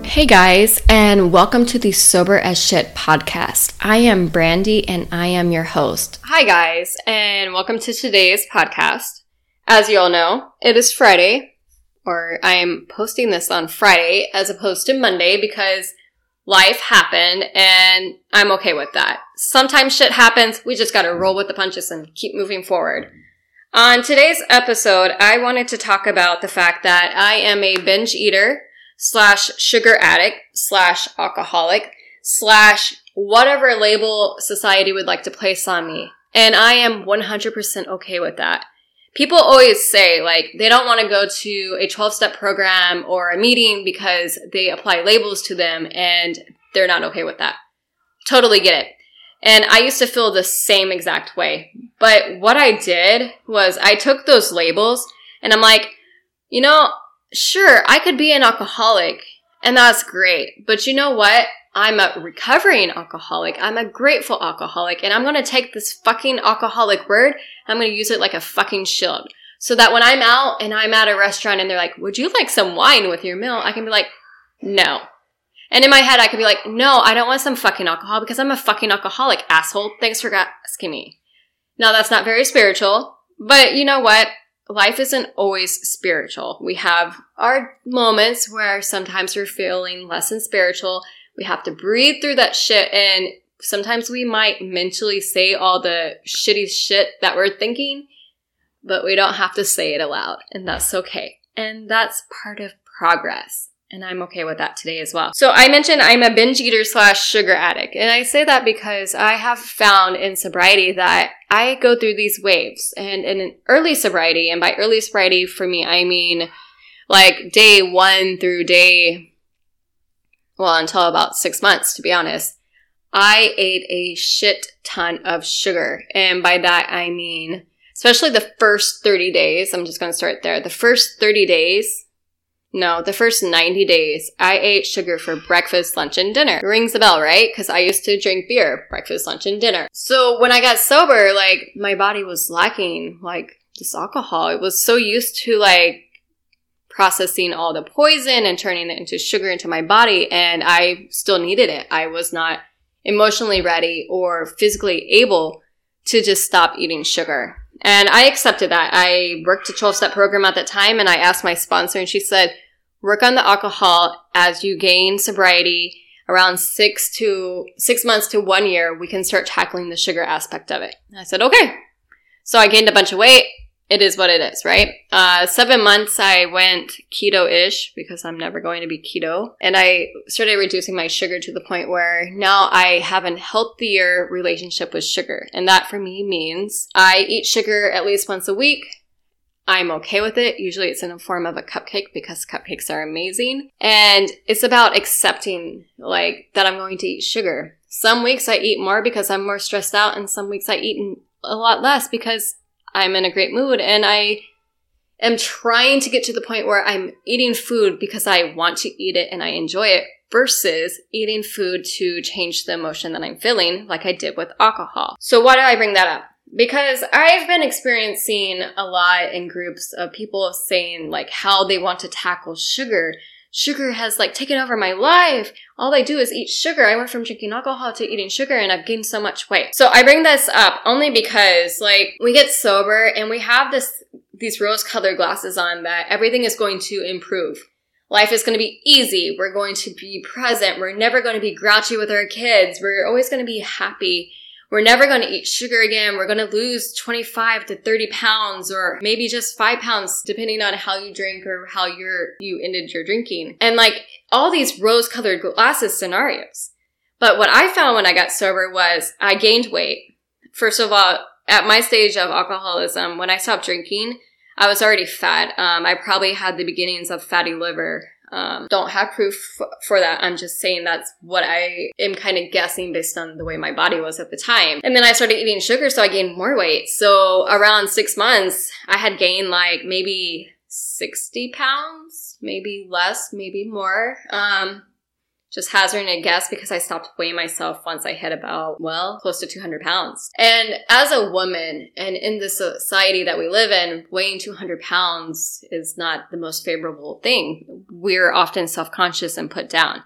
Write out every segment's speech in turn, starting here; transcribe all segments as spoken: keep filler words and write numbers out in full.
Hey guys, and welcome to the Sober as Shit podcast. I am Brandy and I am your host. Hi guys, and welcome to today's podcast. As you all know, it is Friday, or I am posting this on Friday as opposed to Monday because life happened and I'm okay with that. Sometimes shit happens, we just gotta roll with the punches and keep moving forward. On today's episode, I wanted to talk about the fact that I am a binge eater slash sugar addict slash alcoholic slash whatever label society would like to place on me. And I am one hundred percent okay with that. People always say, like, they don't want to go to a twelve-step program or a meeting because they apply labels to them and they're not okay with that. Totally get it. And I used to feel the same exact way. But what I did was I took those labels and I'm like, you know, sure, I could be an alcoholic and that's great. But you know what? I'm a recovering alcoholic. I'm a grateful alcoholic. And I'm going to take this fucking alcoholic word and I'm going to use it like a fucking shield. So that when I'm out and I'm at a restaurant and they're like, would you like some wine with your meal? I can be like, no. And in my head, I could be like, no, I don't want some fucking alcohol because I'm a fucking alcoholic, asshole. Thanks for asking me. Now, that's not very spiritual, but you know what? Life isn't always spiritual. We have our moments where sometimes we're feeling less than spiritual. We have to breathe through that shit, and sometimes we might mentally say all the shitty shit that we're thinking, but we don't have to say it aloud, and that's okay. And that's part of progress. And I'm okay with that today as well. So I mentioned I'm a binge eater slash sugar addict. And I say that because I have found in sobriety that I go through these waves. And in an early sobriety, and by early sobriety for me, I mean like day one through day, well, until about six months, to be honest, I ate a shit ton of sugar. And by that, I mean, especially the first thirty days, I'm just going to start there. The first thirty days, No, the first ninety days, I ate sugar for breakfast, lunch, and dinner. It rings a bell, right? Because I used to drink beer, breakfast, lunch, and dinner. So when I got sober, like, my body was lacking, like, this alcohol. It was so used to, like, processing all the poison and turning it into sugar into my body, and I still needed it. I was not emotionally ready or physically able to just stop eating sugar. And I accepted that. I worked a twelve-step program at that time, and I asked my sponsor, and she said, work on the alcohol as you gain sobriety around six to six months to one year, we can start tackling the sugar aspect of it. And I said, okay. So I gained a bunch of weight. It is what it is, right? Uh, seven months I went keto-ish because I'm never going to be keto. And I started reducing my sugar to the point where now I have a healthier relationship with sugar. And that for me means I eat sugar at least once a week. I'm okay with it. Usually it's in the form of a cupcake because cupcakes are amazing. And it's about accepting like that I'm going to eat sugar. Some weeks I eat more because I'm more stressed out, and some weeks I eat a lot less because I'm in a great mood, and I am trying to get to the point where I'm eating food because I want to eat it and I enjoy it versus eating food to change the emotion that I'm feeling like I did with alcohol. So why do I bring that up? Because I've been experiencing a lot in groups of people saying like how they want to tackle sugar. Sugar has like taken over my life. All I do is eat sugar. I went from drinking alcohol to eating sugar and I've gained so much weight. So I bring this up only because like we get sober and we have this these rose-colored glasses on that everything is going to improve. Life is going to be easy. We're going to be present. We're never going to be grouchy with our kids. We're always going to be happy. We're never going to eat sugar again. We're going to lose twenty-five to thirty pounds or maybe just five pounds depending on how you drink or how you're, you ended your drinking. And like all these rose-colored glasses scenarios. But what I found when I got sober was I gained weight. First of all, at my stage of alcoholism, when I stopped drinking, I was already fat. Um, I probably had the beginnings of fatty liver. Um, don't have proof f- for that. I'm just saying that's what I am kind of guessing based on the way my body was at the time. And then I started eating sugar, so I gained more weight. So around six months, I had gained like maybe sixty pounds, maybe less, maybe more. Um, just hazarding a guess because I stopped weighing myself once I hit about, well, close to two hundred pounds. And as a woman, and in the society that we live in, weighing two hundred pounds is not the most favorable thing. We're often self-conscious and put down.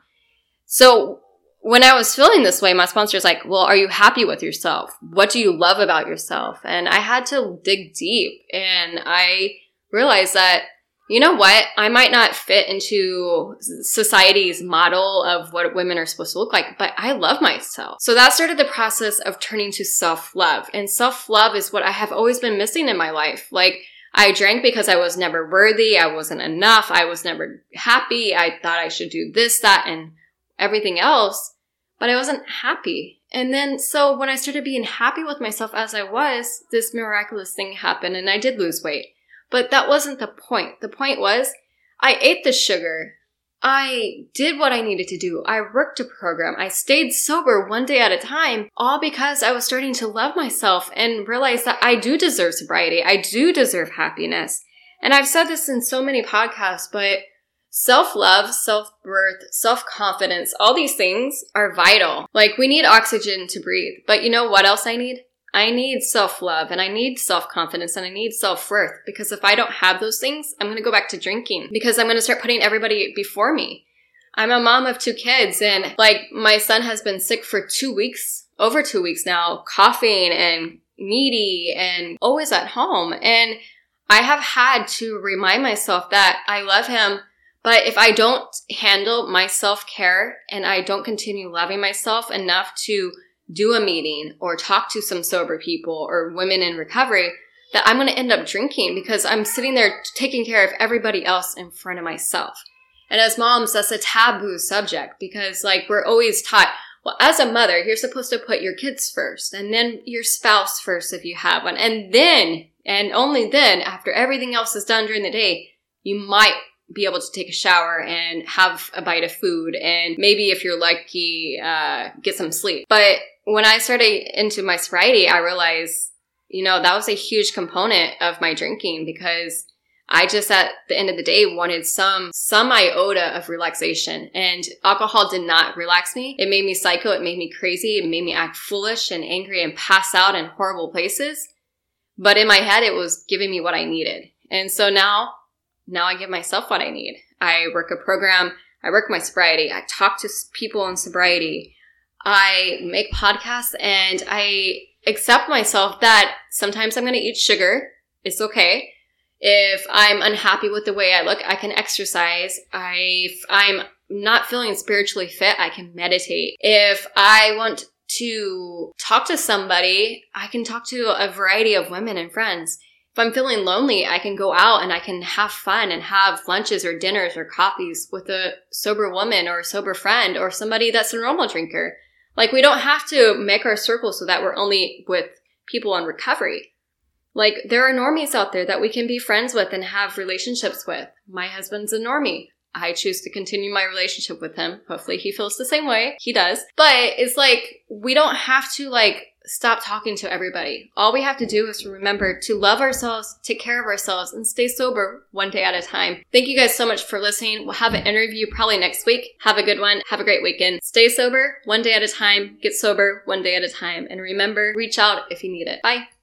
So when I was feeling this way, my sponsor was like, well, are you happy with yourself? What do you love about yourself? And I had to dig deep, and I realized that, you know what? I might not fit into society's model of what women are supposed to look like, but I love myself. So that started the process of turning to self-love. And self-love is what I have always been missing in my life. Like, I drank because I was never worthy. I wasn't enough. I was never happy. I thought I should do this, that, and everything else. But I wasn't happy. And then, so when I started being happy with myself as I was, this miraculous thing happened and I did lose weight. But that wasn't the point. The point was, I ate the sugar. I did what I needed to do. I worked a program. I stayed sober one day at a time, all because I was starting to love myself and realize that I do deserve sobriety. I do deserve happiness. And I've said this in so many podcasts, but self-love, self-worth, self-confidence, all these things are vital. Like, we need oxygen to breathe. But you know what else I need? I need self-love, and I need self-confidence, and I need self-worth. Because if I don't have those things, I'm going to go back to drinking. Because I'm going to start putting everybody before me. I'm a mom of two kids, and like, my son has been sick for two weeks, over two weeks now, coughing and needy and always at home. And I have had to remind myself that I love him. But if I don't handle my self-care and I don't continue loving myself enough to do a meeting or talk to some sober people or women in recovery, that I'm going to end up drinking because I'm sitting there taking care of everybody else in front of myself. And as moms, that's a taboo subject because, like, we're always taught, well, as a mother, you're supposed to put your kids first and then your spouse first if you have one. And then, and only then, after everything else is done during the day, you might be able to take a shower and have a bite of food and maybe, if you're lucky, uh, get some sleep. But when I started into my sobriety, I realized, you know, that was a huge component of my drinking because I just, at the end of the day, wanted some, some iota of relaxation. And alcohol did not relax me. It made me psycho. It made me crazy. It made me act foolish and angry and pass out in horrible places. But in my head, it was giving me what I needed. And so now, Now I give myself what I need. I work a program. I work my sobriety. I talk to people in sobriety. I make podcasts, and I accept myself that sometimes I'm going to eat sugar. It's okay. If I'm unhappy with the way I look, I can exercise. I, if I'm not feeling spiritually fit, I can meditate. If I want to talk to somebody, I can talk to a variety of women and friends. If I'm feeling lonely, I can go out and I can have fun and have lunches or dinners or coffees with a sober woman or a sober friend or somebody that's a normal drinker. Like, we don't have to make our circle so that we're only with people in recovery. Like, there are normies out there that we can be friends with and have relationships with. My husband's a normie. I choose to continue my relationship with him. Hopefully he feels the same way. He does. But it's like, we don't have to, like, stop talking to everybody. All we have to do is remember to love ourselves, take care of ourselves, and stay sober one day at a time. Thank you guys so much for listening. We'll have an interview probably next week. Have a good one. Have a great weekend. Stay sober one day at a time. Get sober one day at a time. And remember, reach out if you need it. Bye.